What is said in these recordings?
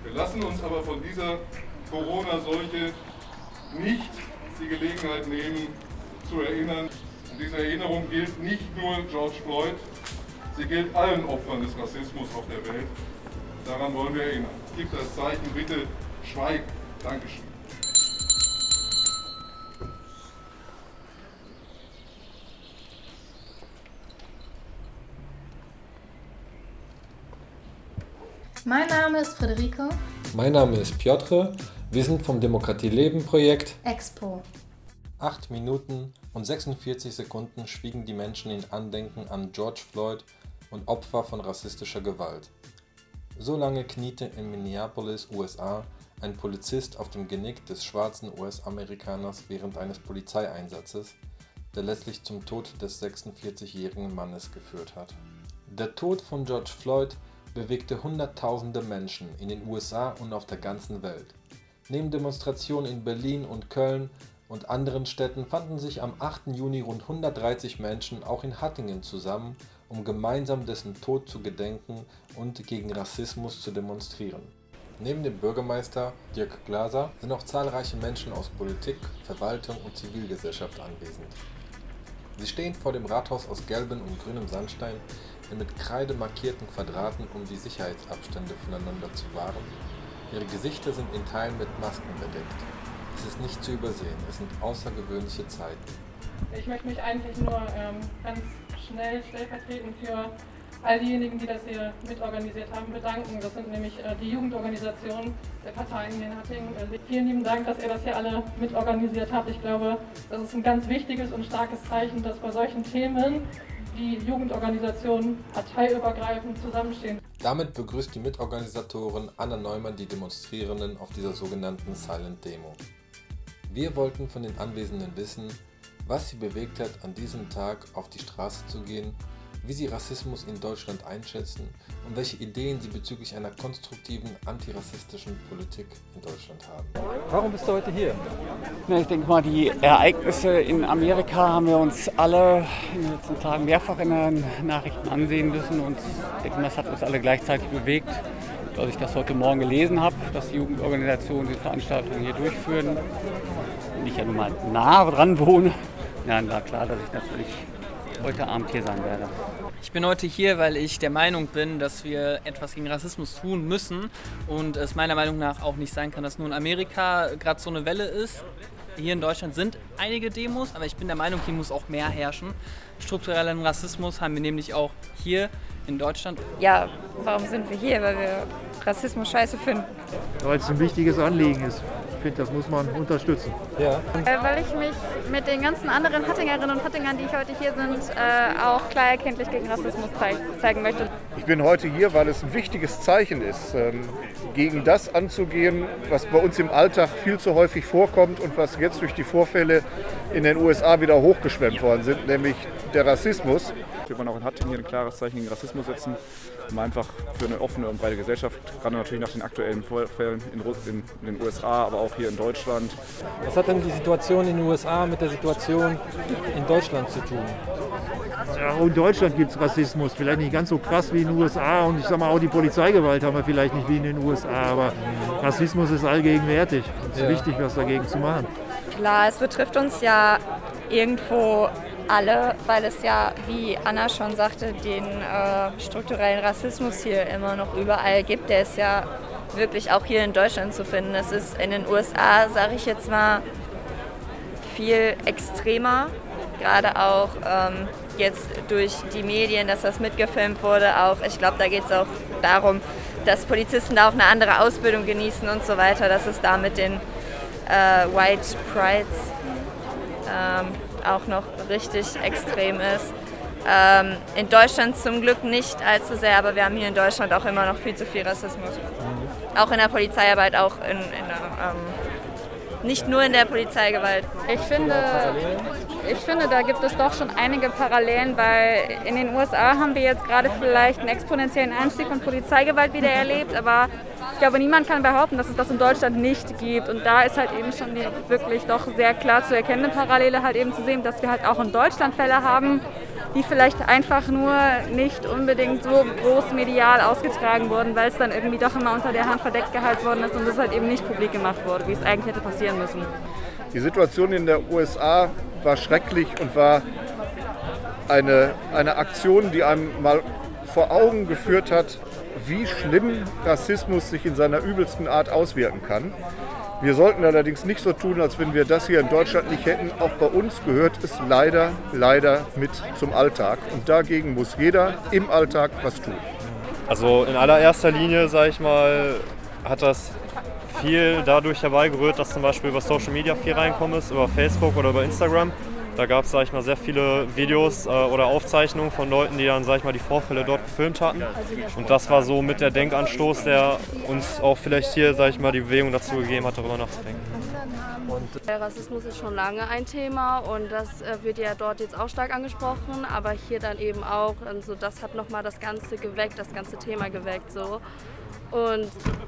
Wir lassen uns aber von dieser Corona-Seuche nicht die Gelegenheit nehmen, zu erinnern. Und diese Erinnerung gilt nicht nur George Floyd, sie gilt allen Opfern des Rassismus auf der Welt. Daran wollen wir erinnern. Gib das Zeichen, bitte schweig. Dankeschön. Mein Name ist Friederike. Mein Name ist Piotr. Wir sind vom Demokratie Leben Projekt Expo. 8 Minuten und 46 Sekunden schwiegen die Menschen in Andenken an George Floyd und Opfer von rassistischer Gewalt. So lange kniete in Minneapolis, USA, ein Polizist auf dem Genick des schwarzen US-Amerikaners während eines Polizeieinsatzes, der letztlich zum Tod des 46-jährigen Mannes geführt hat. Der Tod von George Floyd bewegte Hunderttausende Menschen in den USA und auf der ganzen Welt. Neben Demonstrationen in Berlin und Köln und anderen Städten fanden sich am 8. Juni rund 130 Menschen auch in Hattingen zusammen, um gemeinsam dessen Tod zu gedenken und gegen Rassismus zu demonstrieren. Neben dem Bürgermeister Dirk Glaser sind auch zahlreiche Menschen aus Politik, Verwaltung und Zivilgesellschaft anwesend. Sie stehen vor dem Rathaus aus gelbem und grünem Sandstein in mit Kreide markierten Quadraten, um die Sicherheitsabstände voneinander zu wahren. Ihre Gesichter sind in Teilen mit Masken bedeckt. Es ist nicht zu übersehen, es sind außergewöhnliche Zeiten. Ich möchte mich eigentlich nur ganz schnell stellvertretend für all diejenigen, die das hier mitorganisiert haben, bedanken. Das sind nämlich die Jugendorganisationen der Parteien hier in Hattingen. Vielen lieben Dank, dass ihr das hier alle mitorganisiert habt. Ich glaube, das ist ein ganz wichtiges und starkes Zeichen, dass bei solchen Themen die Jugendorganisationen parteiübergreifend zusammenstehen. Damit begrüßt die Mitorganisatorin Anna Neumann die Demonstrierenden auf dieser sogenannten Silent Demo. Wir wollten von den Anwesenden wissen, was sie bewegt hat, an diesem Tag auf die Straße zu gehen, wie sie Rassismus in Deutschland einschätzen und welche Ideen sie bezüglich einer konstruktiven antirassistischen Politik in Deutschland haben. Warum bist du heute hier? Ich denke mal, die Ereignisse in Amerika haben wir uns alle in den letzten Tagen mehrfach in den Nachrichten ansehen müssen und ich denke mal, das hat uns alle gleichzeitig bewegt. Als ich das heute Morgen gelesen habe, dass die Jugendorganisationen die Veranstaltung hier durchführen und ich ja nun mal nah dran wohne, dann war klar, dass ich natürlich heute Abend hier sein werde. Ich bin heute hier, weil ich der Meinung bin, dass wir etwas gegen Rassismus tun müssen und es meiner Meinung nach auch nicht sein kann, dass nur in Amerika gerade so eine Welle ist. Hier in Deutschland sind einige Demos, aber ich bin der Meinung, hier muss auch mehr herrschen. Strukturellen Rassismus haben wir nämlich auch hier in Deutschland. Ja, warum sind wir hier? Weil wir Rassismus scheiße finden. Weil es ein wichtiges Anliegen ist. Ich finde, das muss man unterstützen. Ja. Weil ich mich mit den ganzen anderen Hattingerinnen und Hattingern, die heute hier sind, auch klar erkenntlich gegen Rassismus zeigen möchte. Ich bin heute hier, weil es ein wichtiges Zeichen ist, gegen das anzugehen, was bei uns im Alltag viel zu häufig vorkommt und was jetzt durch die Vorfälle in den USA wieder hochgeschwemmt worden sind, nämlich der Rassismus. Wir wollen auch in Hattingen ein klares Zeichen gegen Rassismus setzen, um einfach für eine offene und breite Gesellschaft, gerade natürlich nach den aktuellen Vorfällen in den USA, aber auch hier in Deutschland. Was hat denn die Situation in den USA mit der Situation in Deutschland zu tun? Ja, auch in Deutschland gibt es Rassismus, vielleicht nicht ganz so krass wie in den USA und ich sag mal auch die Polizeigewalt haben wir vielleicht nicht wie in den USA, aber Rassismus ist allgegenwärtig. Es ist wichtig, was dagegen zu machen. Klar, es betrifft uns ja irgendwo alle, weil es ja, wie Anna schon sagte, den strukturellen Rassismus hier immer noch überall gibt. Der ist ja wirklich auch hier in Deutschland zu finden. Es ist in den USA, sage ich jetzt mal, viel extremer. Gerade auch jetzt durch die Medien, dass das mitgefilmt wurde. Auch, ich glaube, da geht es auch darum, dass Polizisten da auch eine andere Ausbildung genießen und so weiter. Dass es da mit den White Prides auch noch richtig extrem ist. In Deutschland zum Glück nicht allzu sehr, aber wir haben hier in Deutschland auch immer noch viel zu viel Rassismus. Auch in der Polizeiarbeit, auch nicht nur in der Polizeigewalt. Ich finde, da gibt es doch schon einige Parallelen, weil in den USA haben wir jetzt gerade vielleicht einen exponentiellen Anstieg von Polizeigewalt wieder erlebt, aber ich glaube, niemand kann behaupten, dass es das in Deutschland nicht gibt. Und da ist halt eben schon die wirklich doch sehr klar zu erkennende Parallele halt eben zu sehen, dass wir halt auch in Deutschland Fälle haben, die vielleicht einfach nur nicht unbedingt so groß medial ausgetragen wurden, weil es dann irgendwie doch immer unter der Hand verdeckt gehalten worden ist und das halt eben nicht publik gemacht wurde, wie es eigentlich hätte passieren müssen. Die Situation in der USA war schrecklich und war eine Aktion, die einem mal vor Augen geführt hat, wie schlimm Rassismus sich in seiner übelsten Art auswirken kann. Wir sollten allerdings nicht so tun, als wenn wir das hier in Deutschland nicht hätten. Auch bei uns gehört es leider mit zum Alltag. Und dagegen muss jeder im Alltag was tun. Also in allererster Linie, sage ich mal, hat das viel dadurch herbeigerührt, dass zum Beispiel über Social Media viel reinkommen ist, über Facebook oder über Instagram. Da gab es, sag ich mal, sehr viele Videos oder Aufzeichnungen von Leuten, die dann, sag ich mal, die Vorfälle dort gefilmt hatten. Und das war so mit der Denkanstoß, der uns auch vielleicht hier, sag ich mal, die Bewegung dazu gegeben hat, darüber nachzudenken. Rassismus ist schon lange ein Thema und das wird ja dort jetzt auch stark angesprochen, aber hier dann eben auch, also das hat nochmal das Ganze geweckt, das ganze Thema geweckt so. Und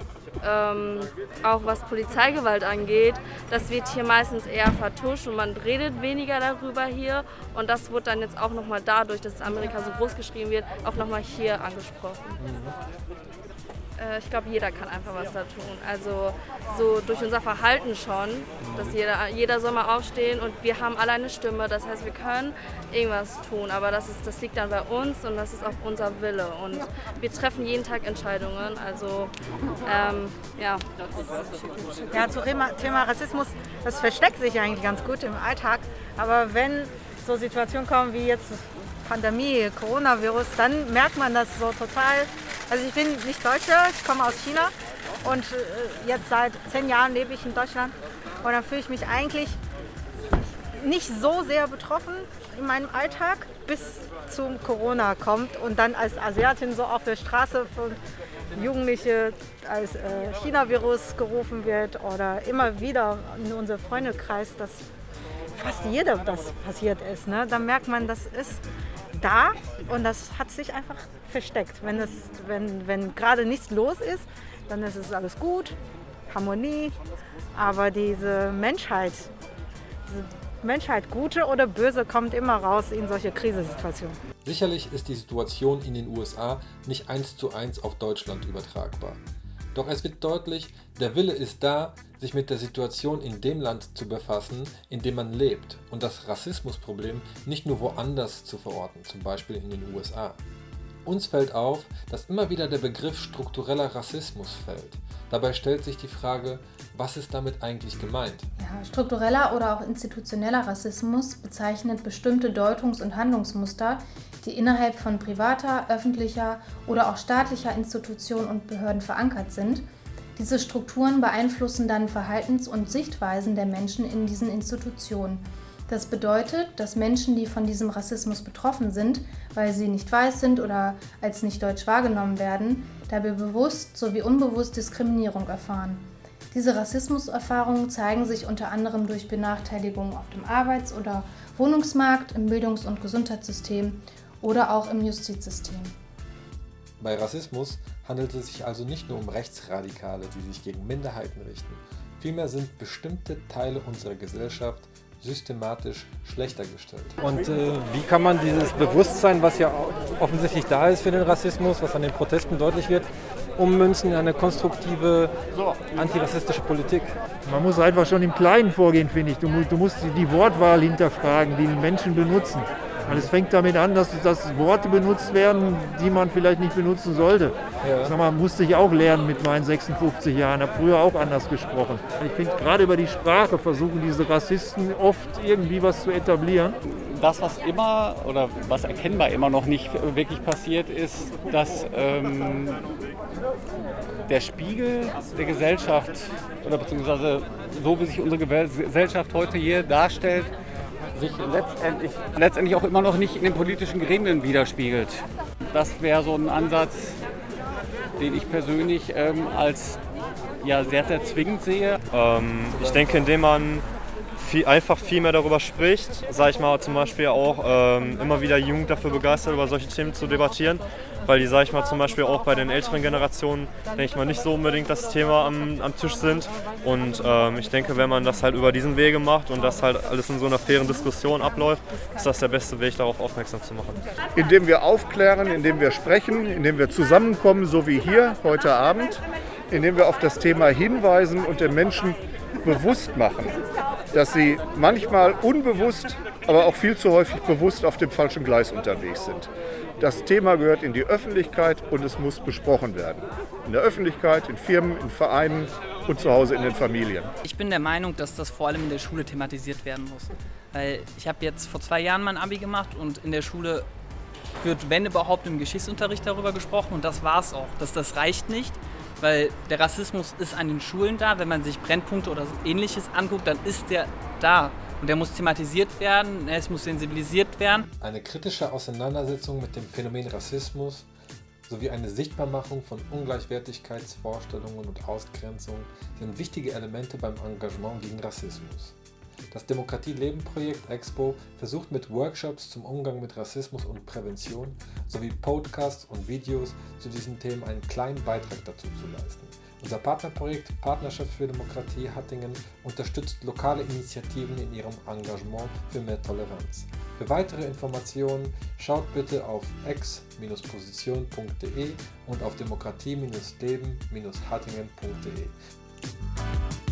auch was Polizeigewalt angeht, das wird hier meistens eher vertuscht und man redet weniger darüber hier und das wird dann jetzt auch nochmal dadurch, dass Amerika so groß geschrieben wird, auch nochmal hier angesprochen. Ich glaube, jeder kann einfach was da tun. Also so durch unser Verhalten schon, dass jeder soll mal aufstehen und wir haben alle eine Stimme. Das heißt, wir können irgendwas tun, aber das liegt dann bei uns und das ist auch unser Wille. Und wir treffen jeden Tag Entscheidungen. Also ja. Ja, zum Thema Rassismus, das versteckt sich eigentlich ganz gut im Alltag. Aber wenn so Situationen kommen wie jetzt Pandemie, Coronavirus, dann merkt man das so total. Also ich bin nicht Deutsche, ich komme aus China und jetzt seit 10 Jahren lebe ich in Deutschland und dann fühle ich mich eigentlich nicht so sehr betroffen in meinem Alltag, bis zum Corona kommt und dann als Asiatin so auf der Straße von Jugendliche als China-Virus gerufen wird oder immer wieder in unserem Freundeskreis, dass fast jeder das passiert ist. Ne? Dann merkt man, das ist da und das hat sich einfach versteckt. Wenn gerade nichts los ist, dann ist es alles gut, Harmonie, aber diese Menschheit, gute oder böse, kommt immer raus in solche Krisensituationen. Sicherlich ist die Situation in den USA nicht 1:1 auf Deutschland übertragbar. Doch es wird deutlich, der Wille ist da, sich mit der Situation in dem Land zu befassen, in dem man lebt und das Rassismusproblem nicht nur woanders zu verorten, zum Beispiel in den USA. Uns fällt auf, dass immer wieder der Begriff struktureller Rassismus fällt. Dabei stellt sich die Frage, was ist damit eigentlich gemeint? Ja, struktureller oder auch institutioneller Rassismus bezeichnet bestimmte Deutungs- und Handlungsmuster, die innerhalb von privater, öffentlicher oder auch staatlicher Institutionen und Behörden verankert sind. Diese Strukturen beeinflussen dann Verhaltens- und Sichtweisen der Menschen in diesen Institutionen. Das bedeutet, dass Menschen, die von diesem Rassismus betroffen sind, weil sie nicht weiß sind oder als nicht deutsch wahrgenommen werden, dabei bewusst sowie unbewusst Diskriminierung erfahren. Diese Rassismuserfahrungen zeigen sich unter anderem durch Benachteiligungen auf dem Arbeits- oder Wohnungsmarkt, im Bildungs- und Gesundheitssystem oder auch im Justizsystem. Bei Rassismus handelt es sich also nicht nur um Rechtsradikale, die sich gegen Minderheiten richten. Vielmehr sind bestimmte Teile unserer Gesellschaft systematisch schlechter gestellt. Und wie kann man dieses Bewusstsein, was ja offensichtlich da ist für den Rassismus, was an den Protesten deutlich wird, ummünzen in eine konstruktive antirassistische Politik? Man muss einfach schon im Kleinen vorgehen, finde ich. Du musst die Wortwahl hinterfragen, die Menschen benutzen. Weil es fängt damit an, dass Worte benutzt werden, die man vielleicht nicht benutzen sollte. Ja. Sag mal, musste ich auch lernen mit meinen 56 Jahren, habe früher auch anders gesprochen. Ich finde, gerade über die Sprache versuchen diese Rassisten oft irgendwie was zu etablieren. Das, was immer oder was erkennbar immer noch nicht wirklich passiert, ist, dass der Spiegel der Gesellschaft oder beziehungsweise so wie sich unsere Gesellschaft heute hier darstellt, sich letztendlich auch immer noch nicht in den politischen Gremien widerspiegelt. Das wäre so ein Ansatz, den ich persönlich als sehr, sehr zwingend sehe. Ich denke, indem man viel mehr darüber spricht, sage ich mal, zum Beispiel auch immer wieder Jugend dafür begeistert, über solche Themen zu debattieren, weil die, sag ich mal, zum Beispiel auch bei den älteren Generationen, denke ich mal, nicht so unbedingt das Thema am Tisch sind. Und ich denke, wenn man das halt über diesen Wege macht und das halt alles in so einer fairen Diskussion abläuft, ist das der beste Weg, darauf aufmerksam zu machen. Indem wir aufklären, indem wir sprechen, indem wir zusammenkommen, so wie hier heute Abend, indem wir auf das Thema hinweisen und den Menschen bewusst machen, dass sie manchmal unbewusst, aber auch viel zu häufig bewusst auf dem falschen Gleis unterwegs sind. Das Thema gehört in die Öffentlichkeit und es muss besprochen werden. In der Öffentlichkeit, in Firmen, in Vereinen und zu Hause in den Familien. Ich bin der Meinung, dass das vor allem in der Schule thematisiert werden muss. Weil ich habe jetzt vor 2 Jahren mein Abi gemacht und in der Schule wird, wenn überhaupt, im Geschichtsunterricht darüber gesprochen und das war's auch. Das reicht nicht, weil der Rassismus ist an den Schulen da. Wenn man sich Brennpunkte oder Ähnliches anguckt, dann ist der da. Und der muss thematisiert werden, es muss sensibilisiert werden. Eine kritische Auseinandersetzung mit dem Phänomen Rassismus sowie eine Sichtbarmachung von Ungleichwertigkeitsvorstellungen und Ausgrenzung sind wichtige Elemente beim Engagement gegen Rassismus. Das Demokratie-Leben-Projekt EXPO versucht mit Workshops zum Umgang mit Rassismus und Prävention sowie Podcasts und Videos zu diesen Themen einen kleinen Beitrag dazu zu leisten. Unser Partnerprojekt Partnerschaft für Demokratie Hattingen unterstützt lokale Initiativen in ihrem Engagement für mehr Toleranz. Für weitere Informationen schaut bitte auf ex-position.de und auf demokratie-leben-hattingen.de.